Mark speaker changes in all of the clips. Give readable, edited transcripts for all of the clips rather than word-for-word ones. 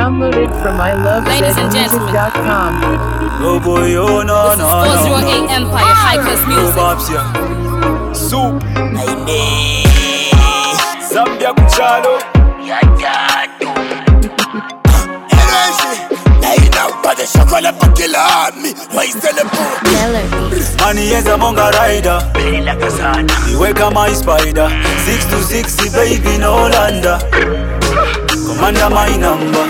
Speaker 1: Downloaded from ilovezmusic.com.
Speaker 2: Oh boy, oh no, no, no.
Speaker 3: 408 Empire, high class music.
Speaker 2: Bobs, yeah. Soup. Zambia kuchalo. Money is a monga rider. Iwe kama spider. 6 to 6, baby no landa. Commander my number.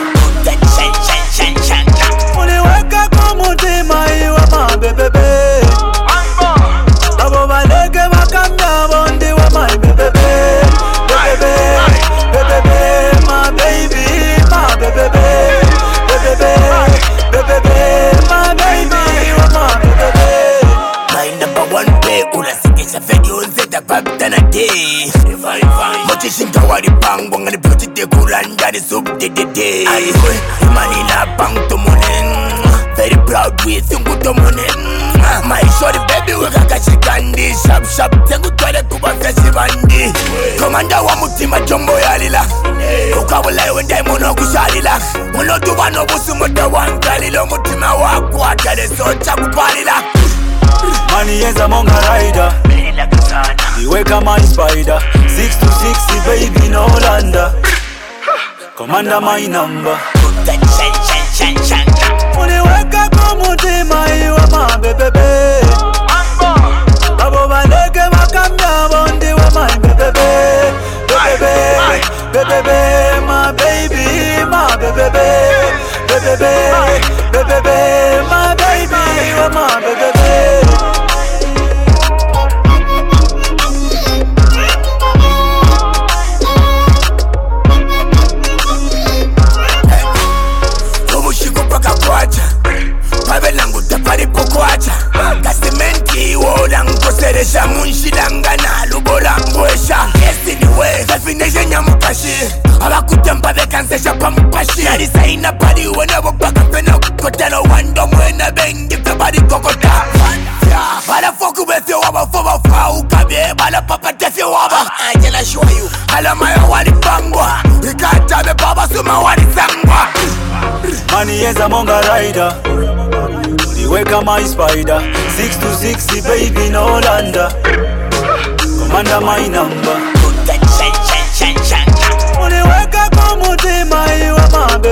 Speaker 2: Uniweka kumutima iwa mabebebe. Abo baleke bakambya bondi wa my bebebe. Bebebe, bebebe, my baby, my bebebe. Bebebe, bebebe, my baby, my bebebe.
Speaker 4: My number one way, unasikisha video nzeta babda na day. Mochishinga wari bang, wangani beauty de kuranda ni sub de. Aywe, imani na bang to morning. Very proud with you to morning. My shorty baby weka kashikandi. Shap, tengu twele kuba feshibandi. Komanda wa mutima jombo yalila. Ukawala wende mono kushalila. Mono tuba no busu muda wangalila. Mutima waku atale socha kupalila.
Speaker 2: Money is a monga rider. Iwe kama spider. 6 to 6, baby no landa. Commander my number. Uniweka kumutima iwa mabebebe. Abo baleke bakambya bondi wa my bebebe. Bebebe, bebebe, my baby, my bebebe. Bebebe, bebebe, my baby, wa my bebebe.
Speaker 4: Seresha munshilanga nalo bolangwesha Anyway, definition ya mukashi Abakutempa bekansesha pamupashi Yalisaina pali wenabo baka pena kukotelo Wando mwena bengi febali kokota Bala foku bethi waba foba fau Kabye bala papa defi waba Angela show you Alamaya wali bangwa Ikatabe baba suma wali sangwa
Speaker 2: Money is a monga rider. Iwe kama spider. 6 to 6, baby no landa. Commander my number. Uniweka kumutima iwa mabebe.